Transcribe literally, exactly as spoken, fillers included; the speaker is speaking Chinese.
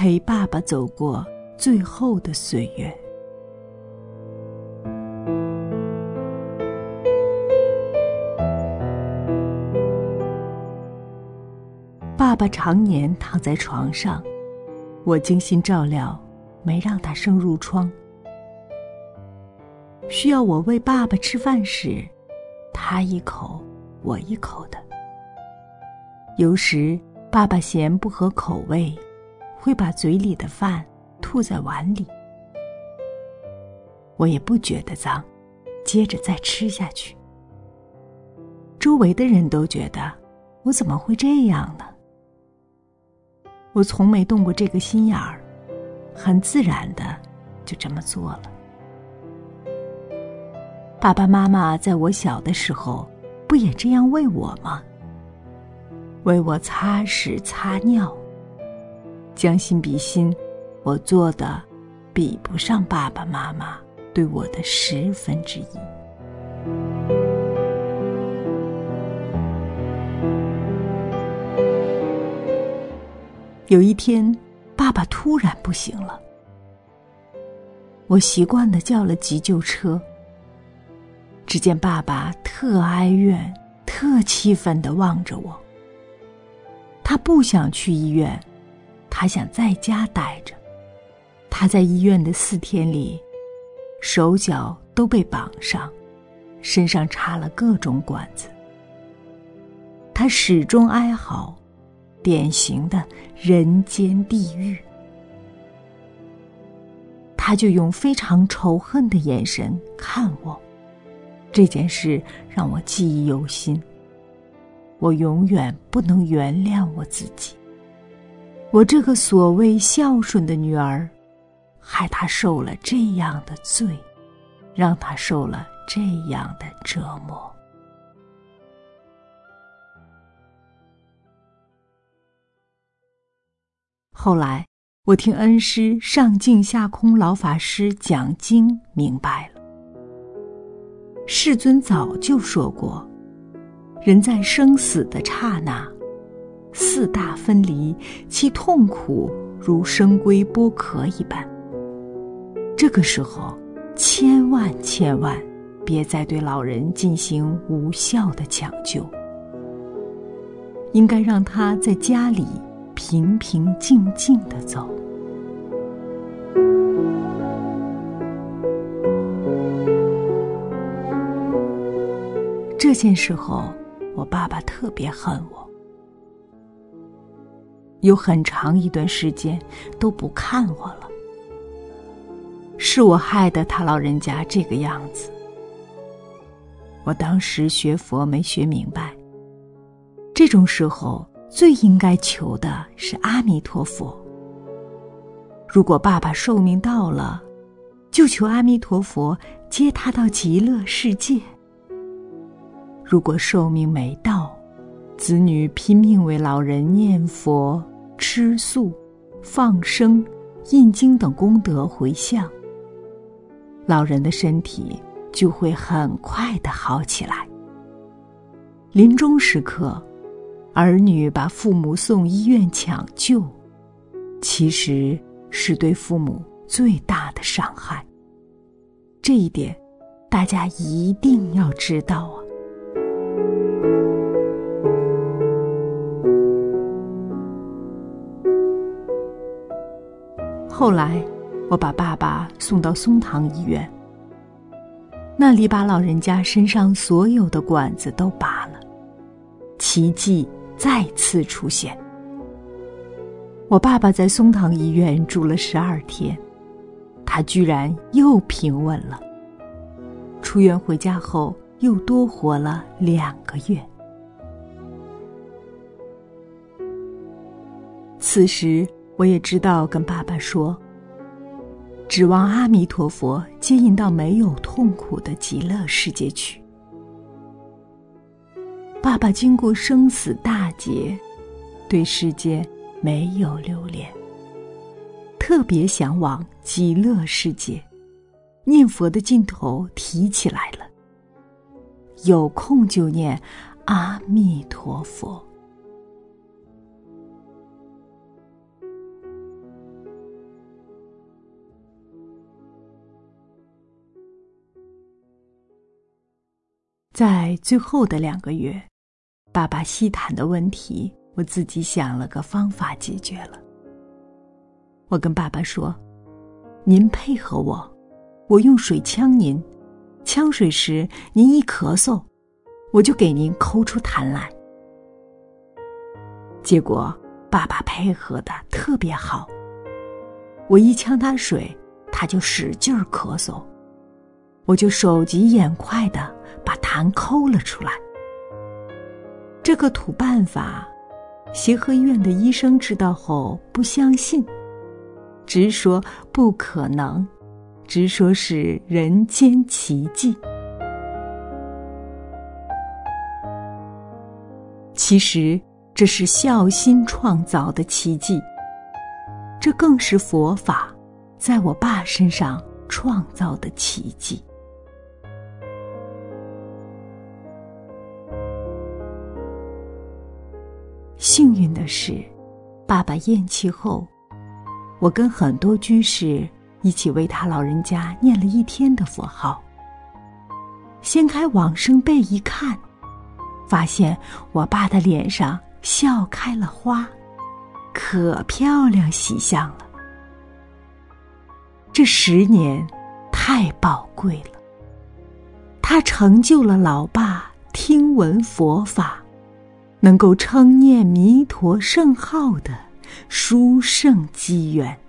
陪爸爸走过最后的岁月。爸爸常年躺在床上，我精心照料，没让他生褥疮。需要我喂爸爸吃饭时，他一口我一口的。有时爸爸嫌不合口味，会把嘴里的饭吐在碗里，我也不觉得脏，接着再吃下去。周围的人都觉得我怎么会这样呢？我从没动过这个心眼儿，很自然的就这么做了。爸爸妈妈在我小的时候不也这样喂我吗？为我擦屎擦尿，将心比心，我做的比不上爸爸妈妈对我的十分之一。有一天，爸爸突然不行了，我习惯地叫了急救车。只见爸爸特哀怨、特气愤地望着我。他不想去医院，他想在家待着。他在医院的四天里，手脚都被绑上，身上插了各种管子。他始终哀嚎，典型的人间地狱。他就用非常仇恨的眼神看我，这件事让我记忆犹新。我永远不能原谅我自己，我这个所谓孝顺的女儿，害他受了这样的罪，让他受了这样的折磨。后来我听恩师上净下空老法师讲经明白了，世尊早就说过，人在生死的刹那，四大分离，其痛苦如生龟剥壳一般。这个时候千万千万别再对老人进行无效的抢救，应该让他在家里平平静静地走。这件事后，我爸爸特别恨我，有很长一段时间都不看我了。是我害得他老人家这个样子。我当时学佛没学明白，这种时候最应该求的是阿弥陀佛。如果爸爸寿命到了，就求阿弥陀佛接他到极乐世界。如果寿命没到，子女拼命为老人念佛、吃素、放生、印经等功德回向，老人的身体就会很快地好起来。临终时刻，儿女把父母送医院抢救，其实是对父母最大的伤害。这一点大家一定要知道啊。后来我把爸爸送到松堂医院，那里把老人家身上所有的管子都拔了，奇迹再次出现。我爸爸在松堂医院住了十二天，他居然又平稳了。出院回家后又多活了两个月。此时我也知道跟爸爸说，指望阿弥陀佛接引到没有痛苦的极乐世界去。爸爸经过生死大劫，对世界没有留恋，特别想往极乐世界，念佛的劲头提起来了，有空就念阿弥陀佛。 在最后的两个月，爸爸吸痰的问题，我自己想了个方法解决了。我跟爸爸说，您配合我，我用水呛您，呛水时您一咳嗽，我就给您抠出痰来。结果爸爸配合的特别好，我一呛他水，他就使劲儿咳嗽，我就手疾眼快的把痰抠了出来。这个土办法，协和医院的医生知道后不相信，直说不可能，直说是人间奇迹。其实这是孝心创造的奇迹，这更是佛法在我爸身上创造的奇迹。幸运的是，爸爸咽气后，我跟很多居士一起为他老人家念了一天的佛号。掀开往生被一看，发现我爸的脸上笑开了花，可漂亮喜相了。这十年太宝贵了，它成就了老爸听闻佛法，能够称念弥陀圣号的殊胜机缘。